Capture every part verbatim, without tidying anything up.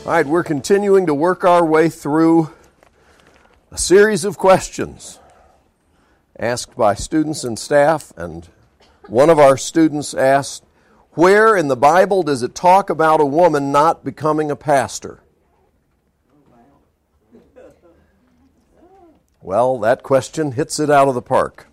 All right, we're continuing to work our way through a series of questions asked by students and staff, and one of our students asked, where in the Bible does it talk about a woman not becoming a pastor? Well, that question hits it out of the park.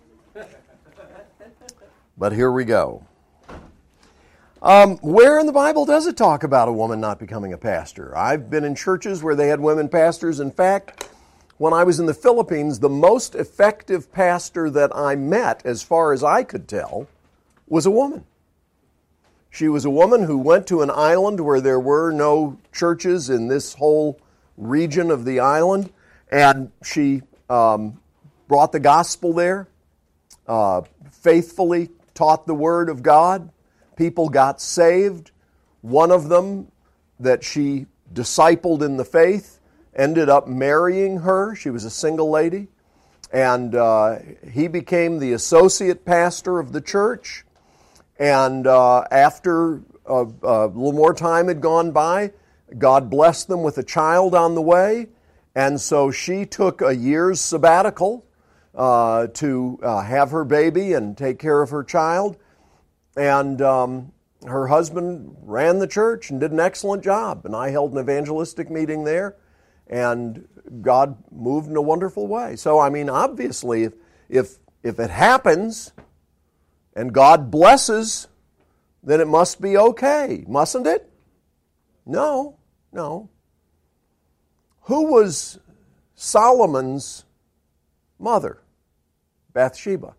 But here we go. Um, where in the Bible does it talk about a woman not becoming a pastor? I've been in churches where they had women pastors. In fact, when I was in the Philippines, the most effective pastor that I met, as far as I could tell, was a woman. She was a woman who went to an island where there were no churches in this whole region of the island, and she um, brought the gospel there, uh, faithfully taught the Word of God. People got saved. One of them that she discipled in the faith ended up marrying her. She was a single lady. And uh, he became the associate pastor of the church. And uh, after a, a little more time had gone by, God blessed them with a child on the way. And so she took a year's sabbatical uh, to uh, have her baby and take care of her child. And um, her husband ran the church and did an excellent job. And I held an evangelistic meeting there, and God moved in a wonderful way. So, I mean, obviously, if if, if it happens and God blesses, then it must be okay, mustn't it? No, no. Who was Solomon's mother? Bathsheba.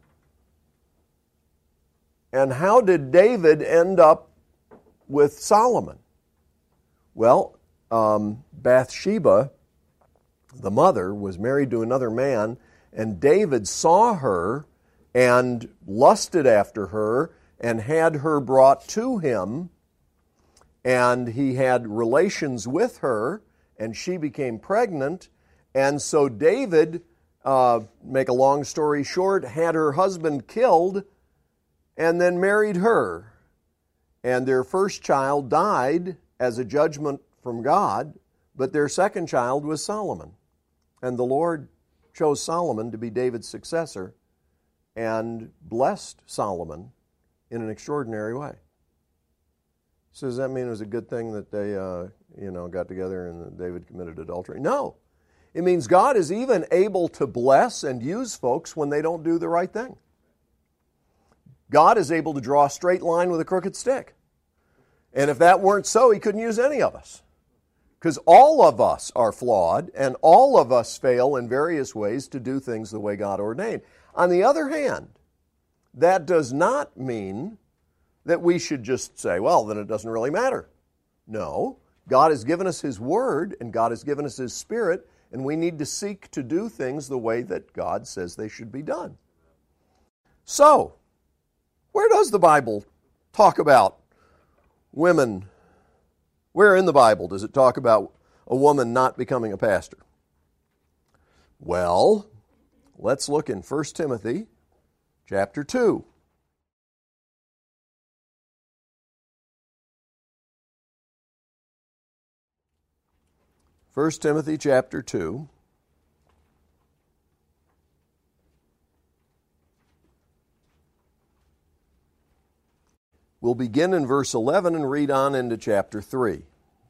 And how did David end up with Solomon? Well, um, Bathsheba, the mother, was married to another man, and David saw her and lusted after her and had her brought to him, and he had relations with her, and she became pregnant, and so David, uh, make a long story short, had her husband killed and then married her. And their first child died as a judgment from God, but their second child was Solomon. And the Lord chose Solomon to be David's successor and blessed Solomon in an extraordinary way. So does that mean it was a good thing that they uh, you know, got together and that David committed adultery? No. It means God is even able to bless and use folks when they don't do the right thing. God is able to draw a straight line with a crooked stick. And if that weren't so, He couldn't use any of us. Because all of us are flawed, and all of us fail in various ways to do things the way God ordained. On the other hand, that does not mean that we should just say, well, then it doesn't really matter. No, God has given us His Word, and God has given us His Spirit, and we need to seek to do things the way that God says they should be done. So, where does the Bible talk about women? Where in the Bible does it talk about a woman not becoming a pastor? Well, let's look in First Timothy chapter two. First Timothy chapter two. We'll begin in verse eleven and read on into chapter three.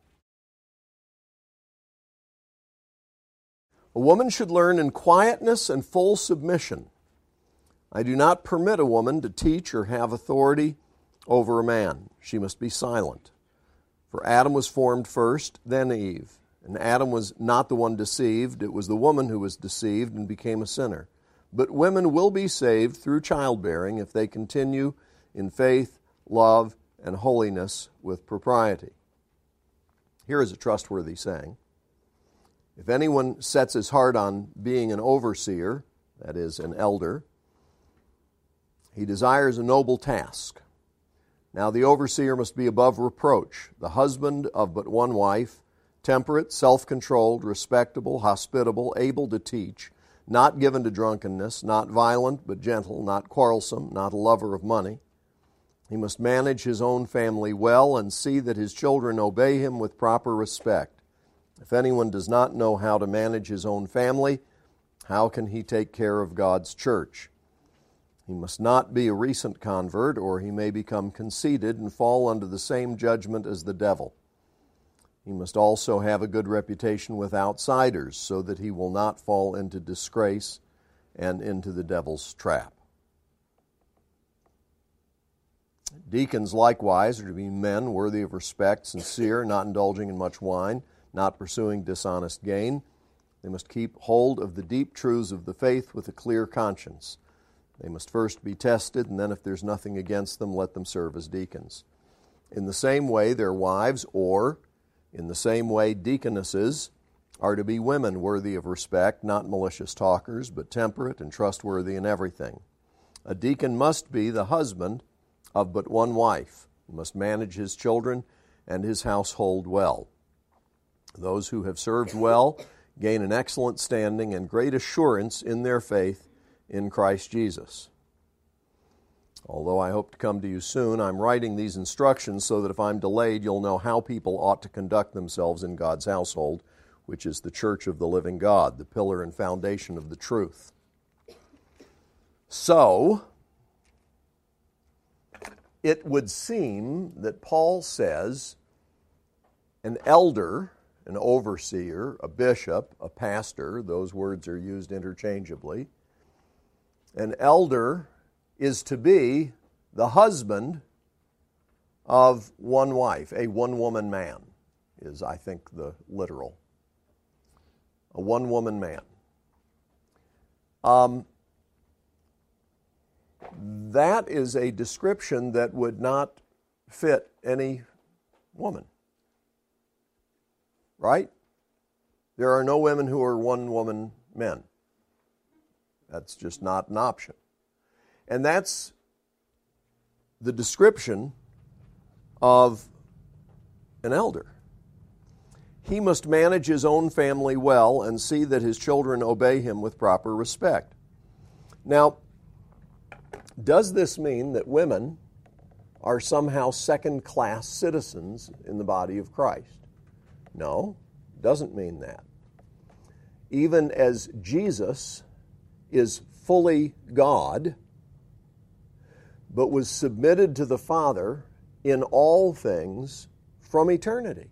A woman should learn in quietness and full submission. I do not permit a woman to teach or have authority over a man. She must be silent. For Adam was formed first, then Eve. And Adam was not the one deceived. It was the woman who was deceived and became a sinner. But women will be saved through childbearing if they continue in faith, love, and holiness with propriety. Here is a trustworthy saying. If anyone sets his heart on being an overseer, that is, an elder, he desires a noble task. Now the overseer must be above reproach, the husband of but one wife, temperate, self-controlled, respectable, hospitable, able to teach, not given to drunkenness, not violent but gentle, not quarrelsome, not a lover of money. He must manage his own family well and see that his children obey him with proper respect. If anyone does not know how to manage his own family, how can he take care of God's church? He must not be a recent convert, or he may become conceited and fall under the same judgment as the devil. He must also have a good reputation with outsiders, so that he will not fall into disgrace and into the devil's trap. Deacons likewise are to be men worthy of respect, sincere, not indulging in much wine, not pursuing dishonest gain. They must keep hold of the deep truths of the faith with a clear conscience. They must first be tested, and then if there's nothing against them, let them serve as deacons. In the same way, their wives, or in the same way, deaconesses, are to be women worthy of respect, not malicious talkers, but temperate and trustworthy in everything. A deacon must be the husband of but one wife. He must manage his children and his household well. Those who have served well gain an excellent standing and great assurance in their faith in Christ Jesus. Although I hope to come to you soon, I'm writing these instructions so that if I'm delayed, you'll know how people ought to conduct themselves in God's household, which is the church of the living God, the pillar and foundation of the truth. So, it would seem that Paul says an elder, an overseer, a bishop, a pastor, those words are used interchangeably. An elder is to be the husband of one wife, a one-woman man is, I think, the literal. A one-woman man. Um, that is a description that would not fit any woman. Right? There are no women who are one-woman men. That's just not an option. And that's the description of an elder. He must manage his own family well and see that his children obey him with proper respect. Now, does this mean that women are somehow second-class citizens in the body of Christ? No, it doesn't mean that. Even as Jesus is fully God, but was submitted to the Father in all things from eternity.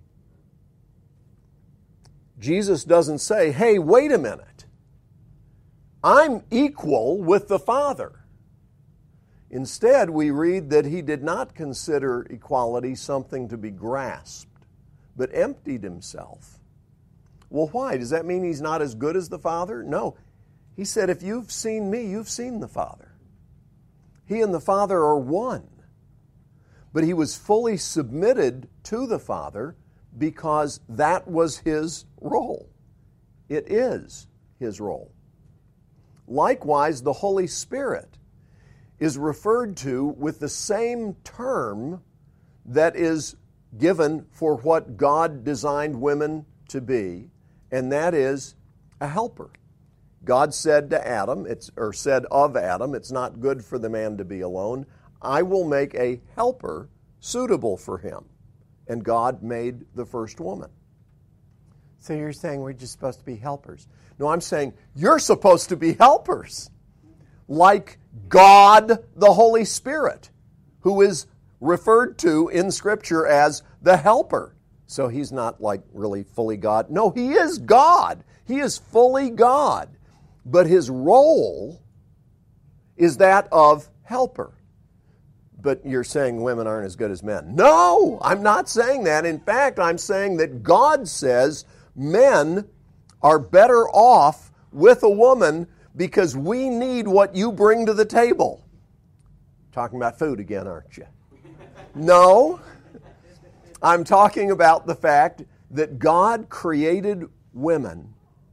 Jesus doesn't say, hey, wait a minute. I'm equal with the Father. Instead, we read that he did not consider equality something to be grasped, but emptied himself. Well, why? Does that mean he's not as good as the Father? No. He said, if you've seen me, you've seen the Father. He and the Father are one. But he was fully submitted to the Father because that was his role. It is his role. Likewise, the Holy Spirit is referred to with the same term that is given for what God designed women to be, and that is a helper. God said to Adam, it's, or said of Adam, it's not good for the man to be alone. I will make a helper suitable for him. And God made the first woman. So you're saying we're just supposed to be helpers? No, I'm saying you're supposed to be helpers. Like God the Holy Spirit, who is referred to in Scripture as the helper. So he's not like really fully God. No, he is God. He is fully God. But his role is that of helper. But you're saying women aren't as good as men. No, I'm not saying that. In fact, I'm saying that God says men are better off with a woman because we need what you bring to the table. Talking about food again, aren't you? No, I'm talking about the fact that God created women.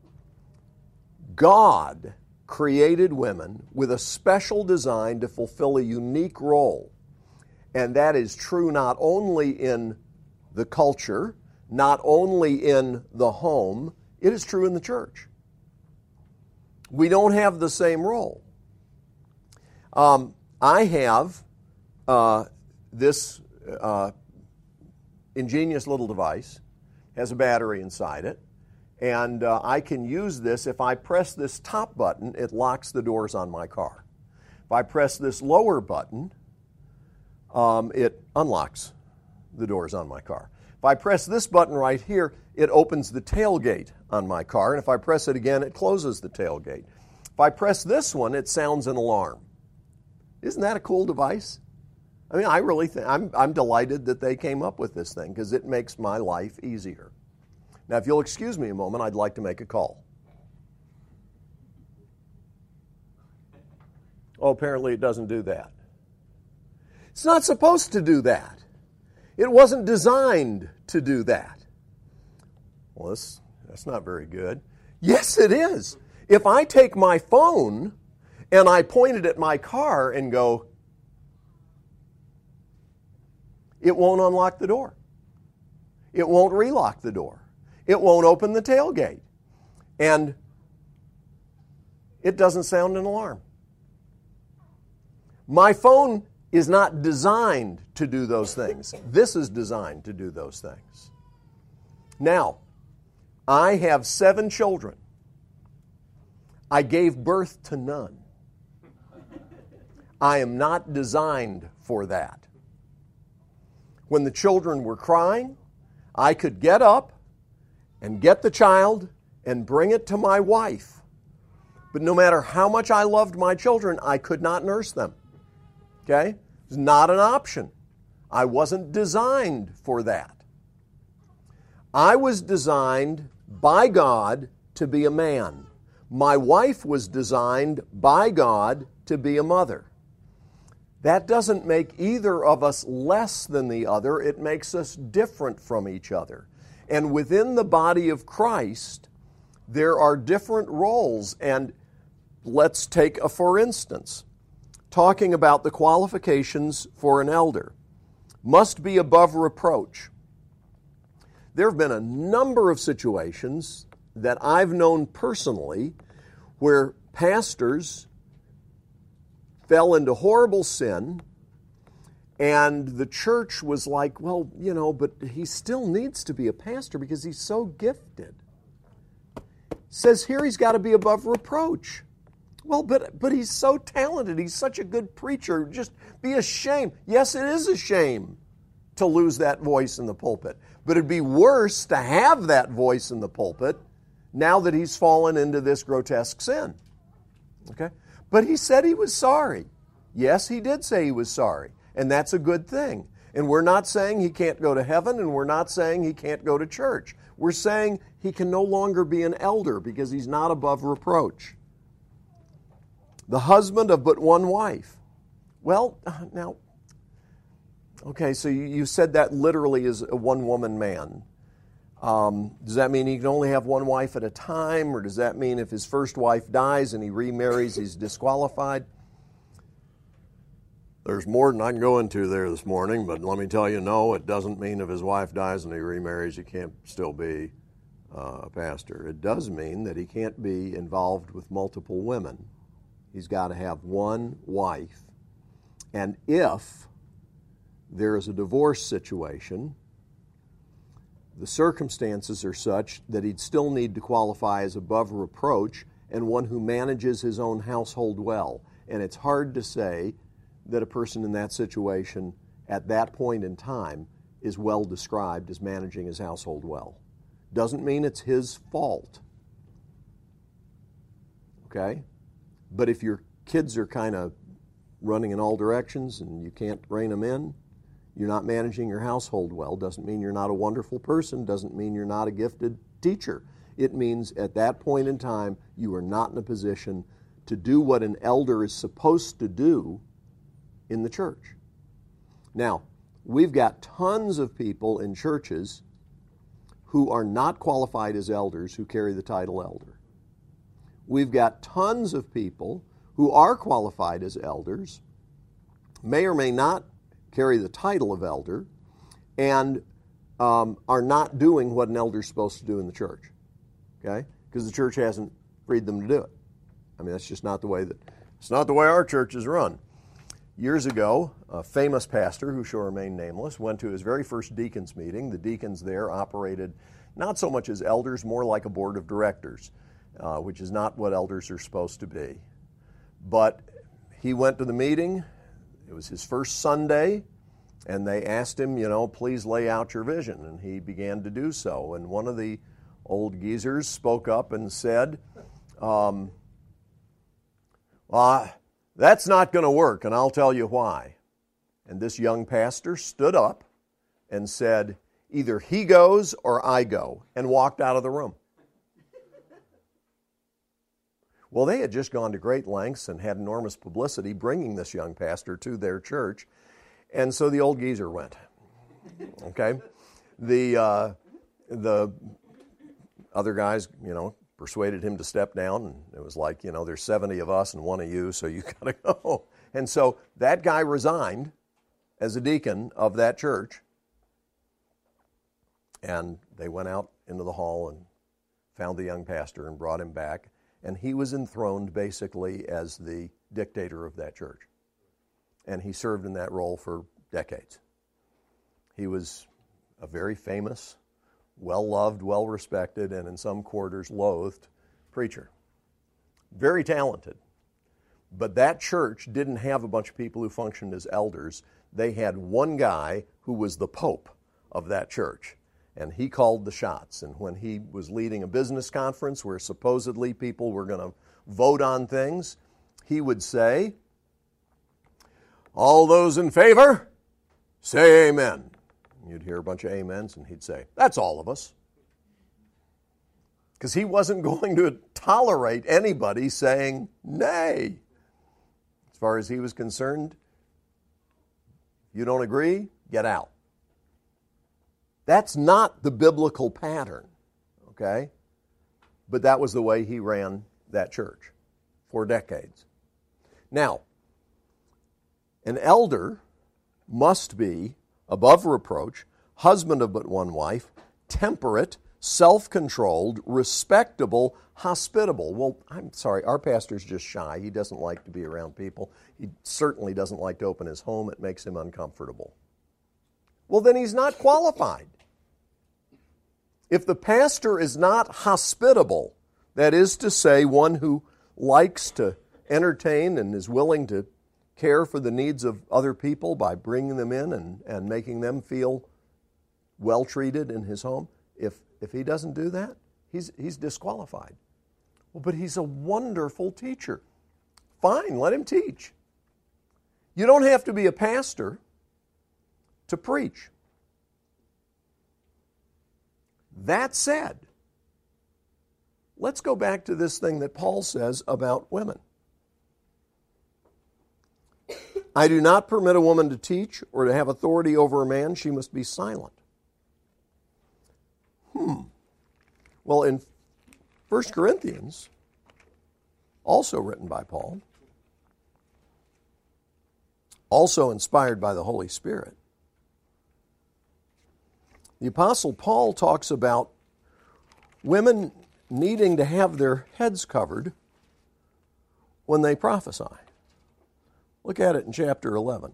God created women with a special design to fulfill a unique role. And that is true not only in the culture, not only in the home, it is true in the church. We don't have the same role. Um, I have uh, this uh, ingenious little device, has a battery inside it, And uh, I can use this. If I press this top button, it locks the doors on my car. If I press this lower button, um, it unlocks the doors on my car. If I press this button right here, it opens the tailgate on my car. And if I press it again, it closes the tailgate. If I press this one, it sounds an alarm. Isn't that a cool device? I mean, I really think, I'm, I'm delighted that they came up with this thing because it makes my life easier. Now, if you'll excuse me a moment, I'd like to make a call. Oh, apparently it doesn't do that. It's not supposed to do that. It wasn't designed to do that. Well, this, that's not very good. Yes, it is. If I take my phone and I point it at my car and go, it won't unlock the door. It won't relock the door. It won't open the tailgate. And it doesn't sound an alarm. My phone is not designed to do those things. This is designed to do those things. Now, I have seven children. I gave birth to none. I am not designed for that. When the children were crying, I could get up and get the child and bring it to my wife. But no matter how much I loved my children, I could not nurse them. Okay? It was not an option. I wasn't designed for that. I was designed by God to be a man. My wife was designed by God to be a mother. That doesn't make either of us less than the other. It makes us different from each other. And within the body of Christ, there are different roles. And let's take a for instance. Talking about the qualifications for an elder. Must be above reproach. There have been a number of situations that I've known personally where pastors fell into horrible sin, and the church was like, well, you know, but he still needs to be a pastor because he's so gifted. Says here he's got to be above reproach. Well, but but he's so talented. He's such a good preacher. Just be ashamed. Yes, it is a shame to lose that voice in the pulpit. But it'd be worse to have that voice in the pulpit now that he's fallen into this grotesque sin. Okay? But he said he was sorry. Yes, he did say he was sorry. And that's a good thing. And we're not saying he can't go to heaven, and we're not saying he can't go to church. We're saying he can no longer be an elder because he's not above reproach. The husband of but one wife. Well, now, okay, so you said that literally is a one-woman man. Um, does that mean he can only have one wife at a time, or does that mean if his first wife dies and he remarries, he's disqualified? There's more than I can go into there this morning, but let me tell you, no, it doesn't mean if his wife dies and he remarries, he can't still be uh, a pastor. It does mean that he can't be involved with multiple women. He's got to have one wife. And if there is a divorce situation, the circumstances are such that he'd still need to qualify as above reproach and one who manages his own household well. And it's hard to say that a person in that situation at that point in time is well described as managing his household well. Doesn't mean it's his fault. Okay? But if your kids are kind of running in all directions and you can't rein them in, you're not managing your household well. Doesn't mean you're not a wonderful person. Doesn't mean you're not a gifted teacher. It means at that point in time, you are not in a position to do what an elder is supposed to do in the church. Now, we've got tons of people in churches who are not qualified as elders who carry the title elder. We've got tons of people who are qualified as elders, may or may not carry the title of elder, and um, are not doing what an elder is supposed to do in the church. Okay? Because the church hasn't freed them to do it. I mean, that's just not the way that, it's not the way our church is run. Years ago, a famous pastor, who shall remain nameless, went to his very first deacons meeting. The deacons there operated not so much as elders, more like a board of directors, uh, which is not what elders are supposed to be. But he went to the meeting. It was his first Sunday, and they asked him, you know, please lay out your vision. And he began to do so. And one of the old geezers spoke up and said, um, well, that's not going to work, and I'll tell you why. And this young pastor stood up and said, either he goes or I go, and walked out of the room. Well, they had just gone to great lengths and had enormous publicity bringing this young pastor to their church, and so the old geezer went. Okay? The, uh, the other guys, you know, persuaded him to step down, and it was like, you know, there's seventy of us and one of you, so you got to go. And so that guy resigned as a deacon of that church, and they went out into the hall and found the young pastor and brought him back, and he was enthroned basically as the dictator of that church. And he served in that role for decades. He was a very famous, well-loved, well-respected, and in some quarters loathed preacher. Very talented. But that church didn't have a bunch of people who functioned as elders. They had one guy who was the pope of that church, and he called the shots. And when he was leading a business conference where supposedly people were going to vote on things, he would say, all those in favor, say amen. You'd hear a bunch of amens, and he'd say, that's all of us. Because he wasn't going to tolerate anybody saying nay. As far as he was concerned, you don't agree, get out. That's not the biblical pattern, okay? But that was the way he ran that church for decades. Now, an elder must be above reproach, husband of but one wife, temperate, self-controlled, respectable, hospitable. Well, I'm sorry, our pastor's just shy. He doesn't like to be around people. He certainly doesn't like to open his home. It makes him uncomfortable. Well, then he's not qualified. If the pastor is not hospitable, that is to say, one who likes to entertain and is willing to care for the needs of other people by bringing them in and, and making them feel well treated in his home, if if he doesn't do that, he's he's disqualified. Well, but he's a wonderful teacher. Fine, let him teach. You don't have to be a pastor to preach. That said, let's go back to this thing that Paul says about women. I do not permit a woman to teach or to have authority over a man. She must be silent. Hmm. Well, in First Corinthians, also written by Paul, also inspired by the Holy Spirit, the Apostle Paul talks about women needing to have their heads covered when they prophesy. Look at it in chapter eleven.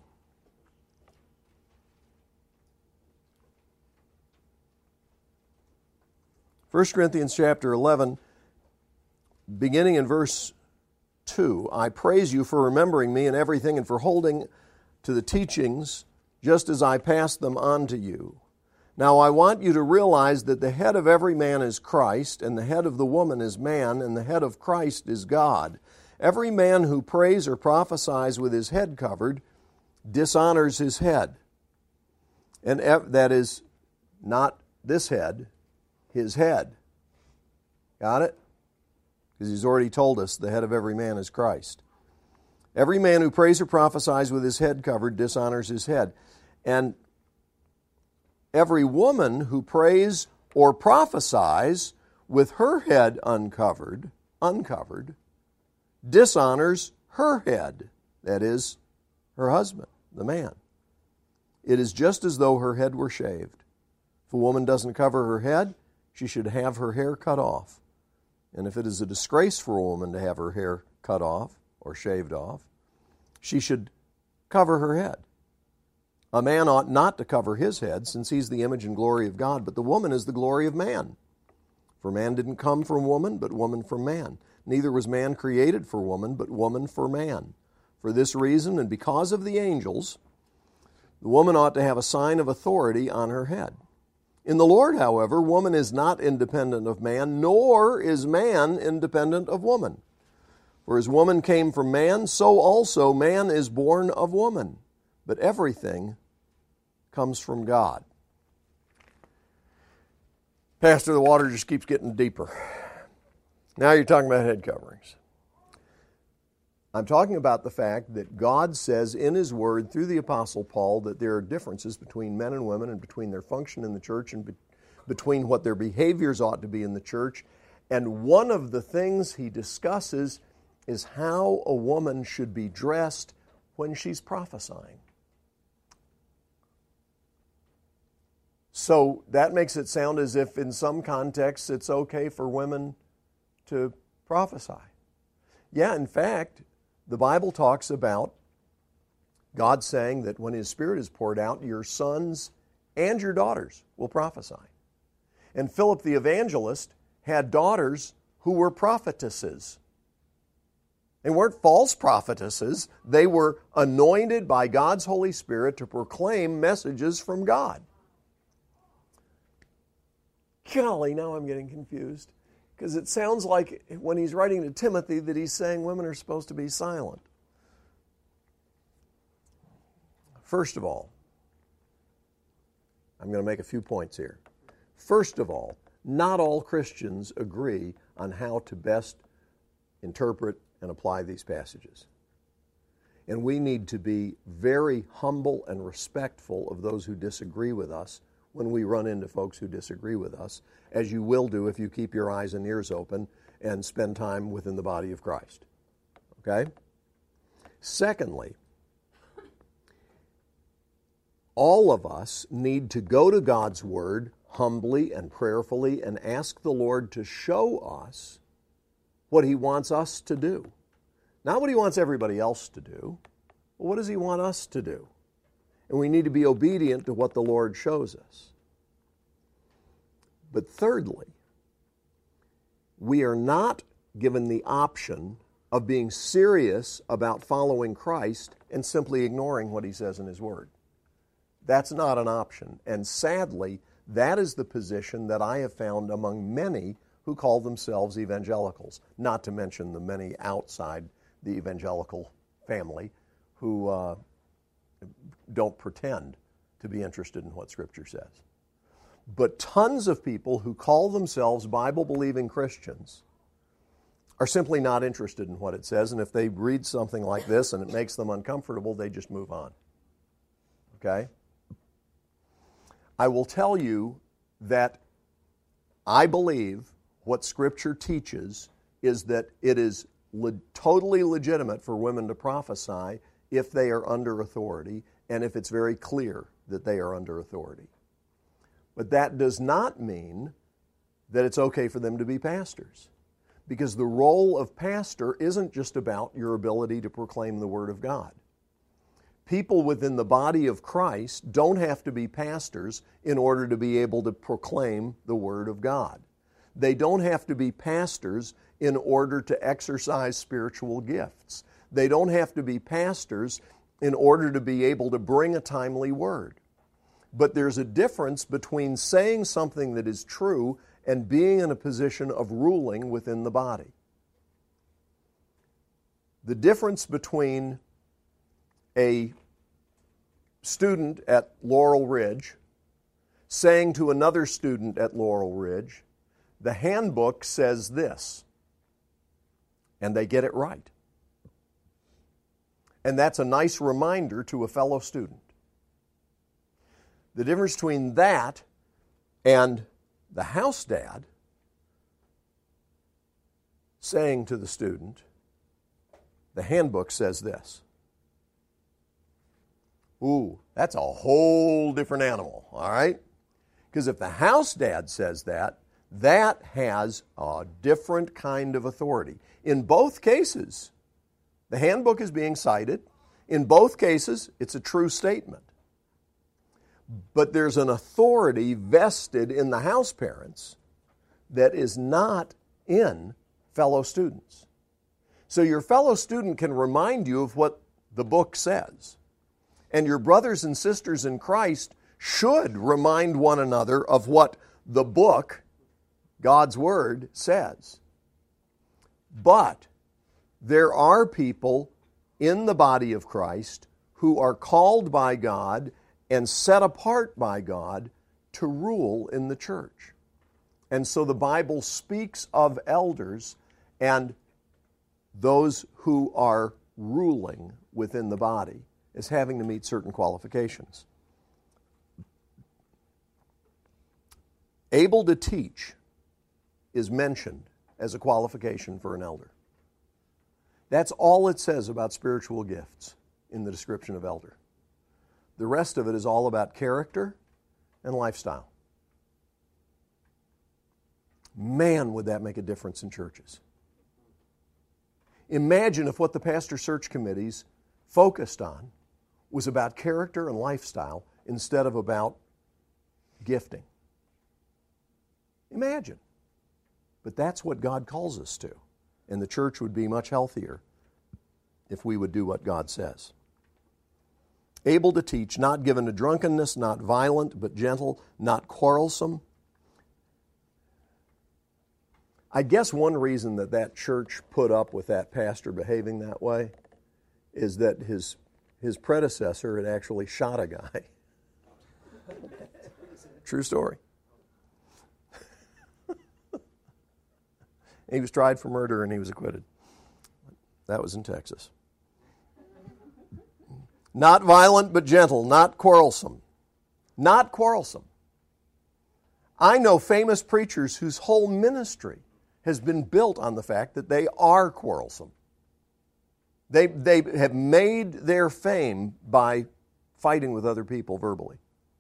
First Corinthians chapter eleven, beginning in verse two, I praise you for remembering me in everything and for holding to the teachings just as I passed them on to you. Now I want you to realize that the head of every man is Christ, and the head of the woman is man, and the head of Christ is God. Every man who prays or prophesies with his head covered dishonors his head. And that is not this head, his head. Got it? Because he's already told us the head of every man is Christ. Every man who prays or prophesies with his head covered dishonors his head. And every woman who prays or prophesies with her head uncovered, uncovered, dishonors her head, that is, her husband, the man. It is just as though her head were shaved. If a woman doesn't cover her head, she should have her hair cut off. And if it is a disgrace for a woman to have her hair cut off or shaved off, she should cover her head. A man ought not to cover his head, since he's the image and glory of God, but the woman is the glory of man. For man didn't come from woman, but woman from man. Neither was man created for woman, but woman for man. For this reason, and because of the angels, the woman ought to have a sign of authority on her head. In the Lord, however, woman is not independent of man, nor is man independent of woman. For as woman came from man, so also man is born of woman. But everything comes from God. Pastor, the water just keeps getting deeper. Now you're talking about head coverings. I'm talking about the fact that God says in His Word through the Apostle Paul that there are differences between men and women and between their function in the church and be- between what their behaviors ought to be in the church. And one of the things he discusses is how a woman should be dressed when she's prophesying. So that makes it sound as if in some contexts it's okay for women to prophesy. Yeah, in fact, the Bible talks about God saying that when His Spirit is poured out, your sons and your daughters will prophesy. And Philip the evangelist had daughters who were prophetesses. They weren't false prophetesses. They were anointed by God's Holy Spirit to proclaim messages from God. Golly, now I'm getting confused. Because it sounds like when he's writing to Timothy that he's saying women are supposed to be silent. First of all, I'm going to make a few points here. First of all, not all Christians agree on how to best interpret and apply these passages. And we need to be very humble and respectful of those who disagree with us when we run into folks who disagree with us, as you will do if you keep your eyes and ears open and spend time within the body of Christ. Okay? Secondly, all of us need to go to God's Word humbly and prayerfully and ask the Lord to show us what He wants us to do. Not what He wants everybody else to do, but what does He want us to do? And we need to be obedient to what the Lord shows us. But thirdly, we are not given the option of being serious about following Christ and simply ignoring what He says in His Word. That's not an option. And sadly, that is the position that I have found among many who call themselves evangelicals, not to mention the many outside the evangelical family who uh, don't pretend to be interested in what Scripture says. But tons of people who call themselves Bible-believing Christians are simply not interested in what it says, and if they read something like this and it makes them uncomfortable, they just move on. Okay? I will tell you that I believe what Scripture teaches is that it is le- totally legitimate for women to prophesy if they are under authority and if it's very clear that they are under authority. But that does not mean that it's okay for them to be pastors. Because the role of pastor isn't just about your ability to proclaim the Word of God. People within the body of Christ don't have to be pastors in order to be able to proclaim the Word of God. They don't have to be pastors in order to exercise spiritual gifts. They don't have to be pastors in order to be able to bring a timely word. But there's a difference between saying something that is true and being in a position of ruling within the body. The difference between a student at Laurel Ridge saying to another student at Laurel Ridge, the handbook says this, and they get it right. And that's a nice reminder to a fellow student. The difference between that and the house dad saying to the student, the handbook says this. Ooh, that's a whole different animal, all right? Because if the house dad says that, that has a different kind of authority. In both cases, the handbook is being cited. In both cases, it's a true statement. But there's an authority vested in the house parents that is not in fellow students. So your fellow student can remind you of what the book says. And your brothers and sisters in Christ should remind one another of what the book, God's Word, says. But there are people in the body of Christ who are called by God and set apart by God to rule in the church. And so the Bible speaks of elders and those who are ruling within the body as having to meet certain qualifications. Able to teach is mentioned as a qualification for an elder. That's all it says about spiritual gifts in the description of elder. The rest of it is all about character and lifestyle. Man, would that make a difference in churches. Imagine if what the pastor search committees focused on was about character and lifestyle instead of about gifting. Imagine. But that's what God calls us to. And the church would be much healthier if we would do what God says. Able to teach, not given to drunkenness, not violent, but gentle, not quarrelsome. I guess one reason that that church put up with that pastor behaving that way is that his, his predecessor had actually shot a guy. True story. He was tried for murder and he was acquitted. That was in Texas. Not violent but gentle, not quarrelsome. Not quarrelsome. I know famous preachers whose whole ministry has been built on the fact that they are quarrelsome. They, they have made their fame by fighting with other people verbally.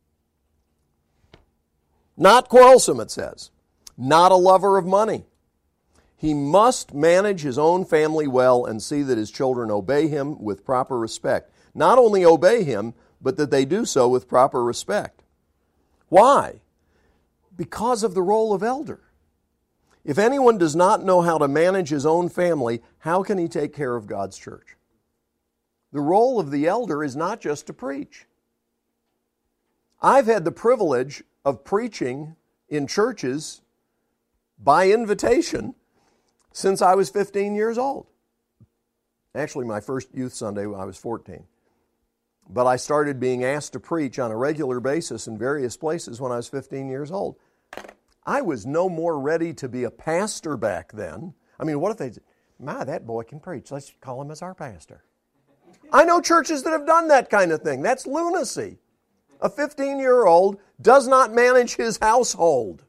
Not quarrelsome, it says. Not a lover of money. He must manage his own family well and see that his children obey him with proper respect. Not only obey him, but that they do so with proper respect. Why? Because of the role of elder. If anyone does not know how to manage his own family, how can he take care of God's church? The role of the elder is not just to preach. I've had the privilege of preaching in churches by invitation since I was fifteen years old. Actually, my first youth Sunday, I was fourteen. But I started being asked to preach on a regular basis in various places when I was fifteen years old. I was no more ready to be a pastor back then. I mean, what if they said, my, that boy can preach. Let's call him as our pastor. I know churches that have done that kind of thing. That's lunacy. A fifteen-year-old does not manage his household.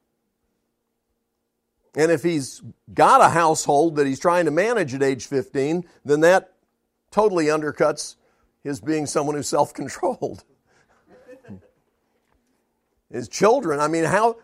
And if he's got a household that he's trying to manage at age fifteen, then that totally undercuts his being someone who's self-controlled. His children, I mean, how...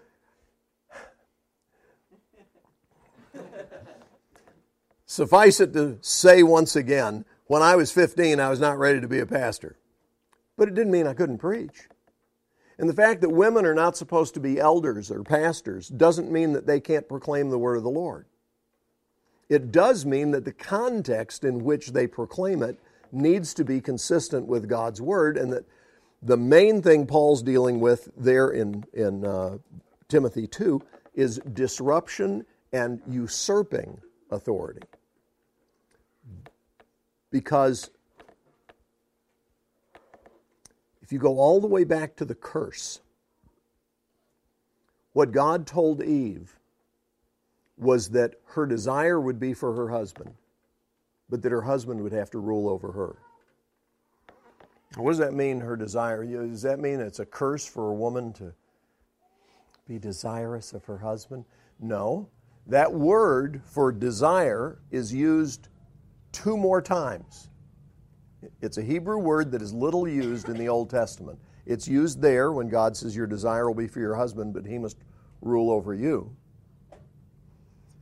Suffice it to say once again, when I was fifteen, I was not ready to be a pastor. But it didn't mean I couldn't preach. And the fact that women are not supposed to be elders or pastors doesn't mean that they can't proclaim the word of the Lord. It does mean that the context in which they proclaim it needs to be consistent with God's word, and that the main thing Paul's dealing with there in, in uh, Timothy two is disruption and usurping authority. Because if you go all the way back to the curse, what God told Eve was that her desire would be for her husband, but that her husband would have to rule over her. What does that mean, her desire? Does that mean it's a curse for a woman to be desirous of her husband? No. That word for desire is used two more times. It's a Hebrew word that is little used in the Old Testament. It's used there when God says your desire will be for your husband, but he must rule over you.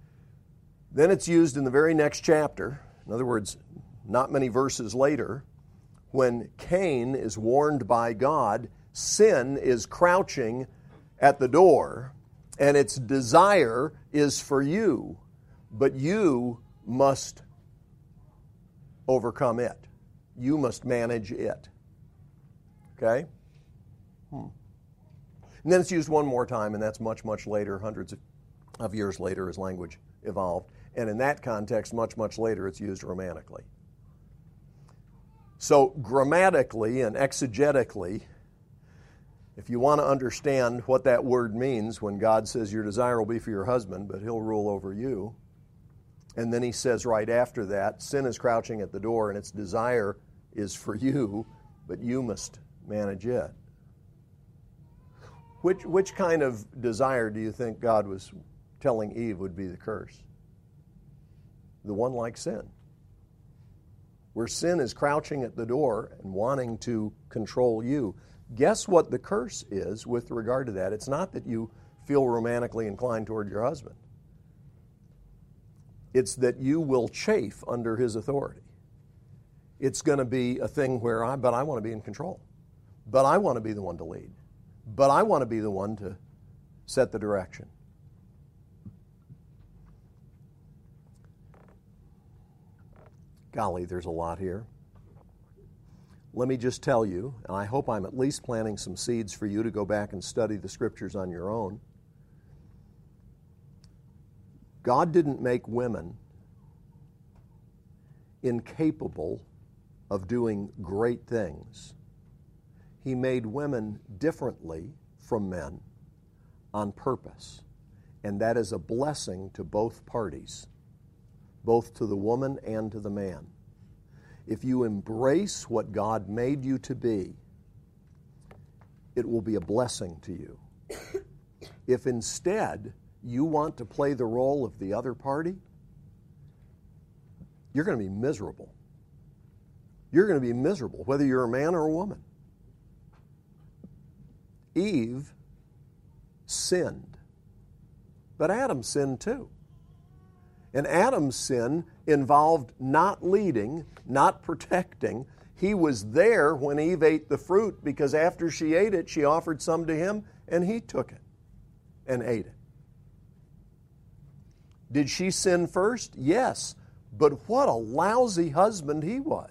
Then it's used in the very next chapter. In other words, not many verses later, when Cain is warned by God, sin is crouching at the door, and its desire is for you, but you must overcome it. You must manage it. Okay? Hmm. And then it's used one more time, and that's much, much later, hundreds of, of years later as language evolved. And in that context, much, much later, it's used romantically. So grammatically and exegetically, if you want to understand what that word means when God says your desire will be for your husband, but he'll rule over you, and then he says right after that, sin is crouching at the door and its desire is for you, but you must manage it. Which, which kind of desire do you think God was telling Eve would be the curse? The one like sin. Where sin is crouching at the door and wanting to control you. Guess what the curse is with regard to that? It's not that you feel romantically inclined toward your husband. It's that you will chafe under his authority. It's going to be a thing where, I, but I want to be in control. But I want to be the one to lead. But I want to be the one to set the direction. Golly, there's a lot here. Let me just tell you, and I hope I'm at least planting some seeds for you to go back and study the Scriptures on your own. God didn't make women incapable of doing great things. He made women differently from men on purpose, and that is a blessing to both parties, both to the woman and to the man. If you embrace what God made you to be, it will be a blessing to you. If instead you want to play the role of the other party, you're going to be miserable. You're going to be miserable, whether you're a man or a woman. Eve sinned, but Adam sinned too. And Adam's sin involved not leading, not protecting. He was there when Eve ate the fruit because after she ate it, she offered some to him and he took it and ate it. Did she sin first? Yes. But what a lousy husband he was.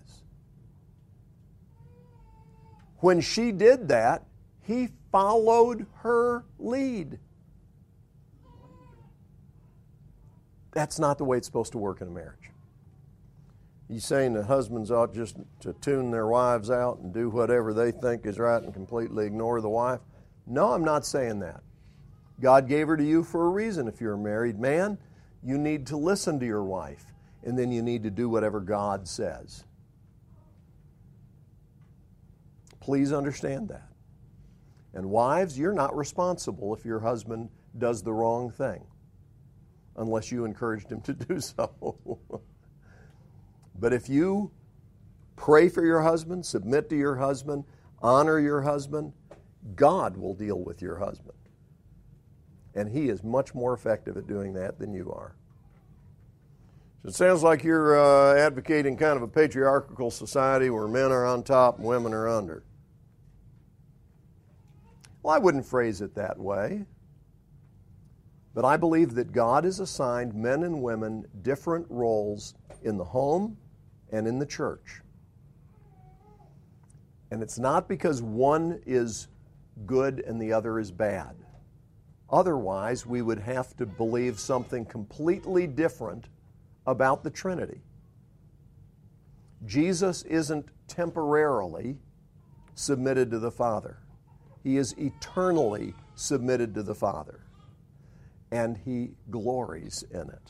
When she did that, he followed her lead. That's not the way it's supposed to work in a marriage. You saying that husbands ought just to tune their wives out and do whatever they think is right and completely ignore the wife? No, I'm not saying that. God gave her to you for a reason. If you're a married man, you need to listen to your wife, and then you need to do whatever God says. Please understand that. And wives, you're not responsible if your husband does the wrong thing, unless you encouraged him to do so. But if you pray for your husband, submit to your husband, honor your husband, God will deal with your husband. And he is much more effective at doing that than you are. So it sounds like you're uh, advocating kind of a patriarchal society where men are on top and women are under. Well, I wouldn't phrase it that way. But I believe that God has assigned men and women different roles in the home and in the church. And it's not because one is good and the other is bad. Otherwise, we would have to believe something completely different about the Trinity. Jesus isn't temporarily submitted to the Father. He is eternally submitted to the Father. And he glories in it.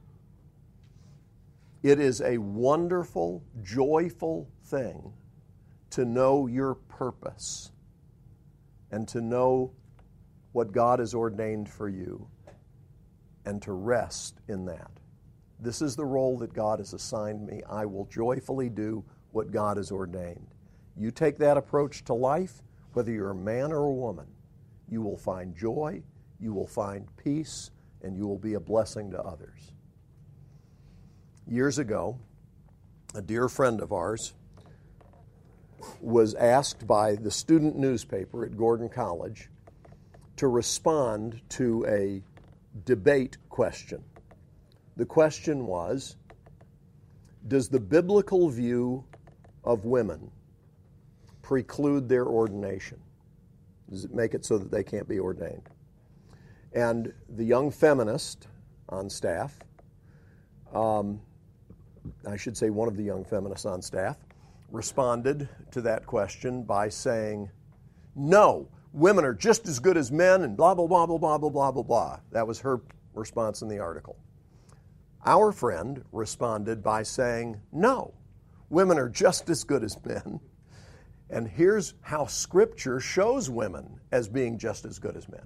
It is a wonderful, joyful thing to know your purpose and to know what God has ordained for you and to rest in that. This is the role that God has assigned me. I will joyfully do what God has ordained. You take that approach to life, whether you're a man or a woman, you will find joy, you will find peace, and you will be a blessing to others. Years ago, a dear friend of ours was asked by the student newspaper at Gordon College to respond to a debate question. The question was, does the biblical view of women preclude their ordination? Does it make it so that they can't be ordained? And the young feminist on staff, um, I should say one of the young feminists on staff, responded to that question by saying, no, women are just as good as men and blah, blah, blah, blah, blah, blah, blah, blah, blah. That was her response in the article. Our friend responded by saying, no, women are just as good as men. And here's how Scripture shows women as being just as good as men.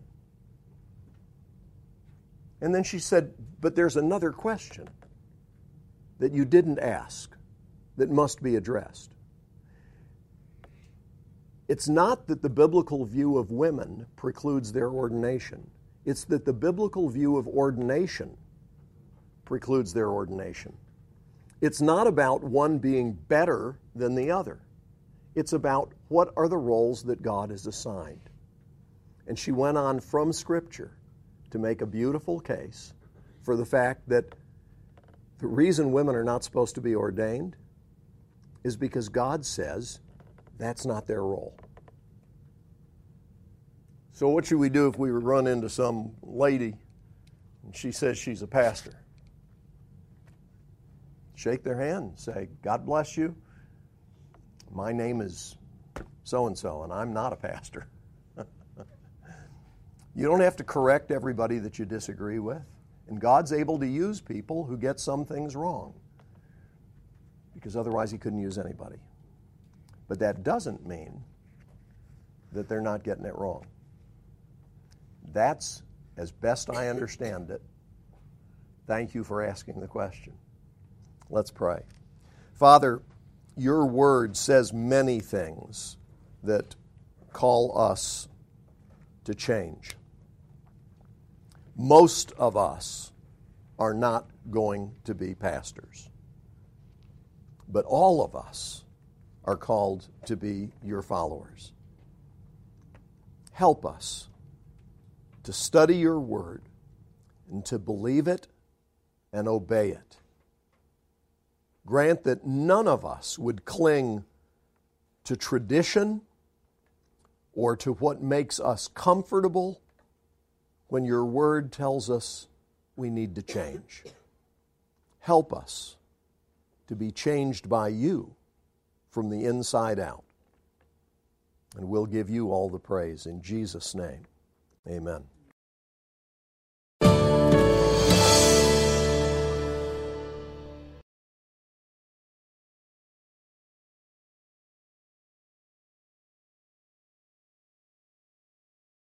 And then she said, but there's another question that you didn't ask that must be addressed. It's not that the biblical view of women precludes their ordination. It's that the biblical view of ordination precludes their ordination. It's not about one being better than the other. It's about what are the roles that God has assigned. And she went on from Scripture to make a beautiful case for the fact that the reason women are not supposed to be ordained is because God says that's not their role. So what should we do if we run into some lady and she says she's a pastor? Shake their hand and say, God bless you. My name is so-and-so, and I'm not a pastor. You don't have to correct everybody that you disagree with. And God's able to use people who get some things wrong, because otherwise He couldn't use anybody. But that doesn't mean that they're not getting it wrong. That's, as best I understand it, thank you for asking the question. Let's pray. Father, your word says many things that call us to change. Most of us are not going to be pastors, but all of us are called to be your followers. Help us to study your word and to believe it and obey it. Grant that none of us would cling to tradition or to what makes us comfortable when your word tells us we need to change. Help us to be changed by you from the inside out. And we'll give you all the praise in Jesus' name. Amen.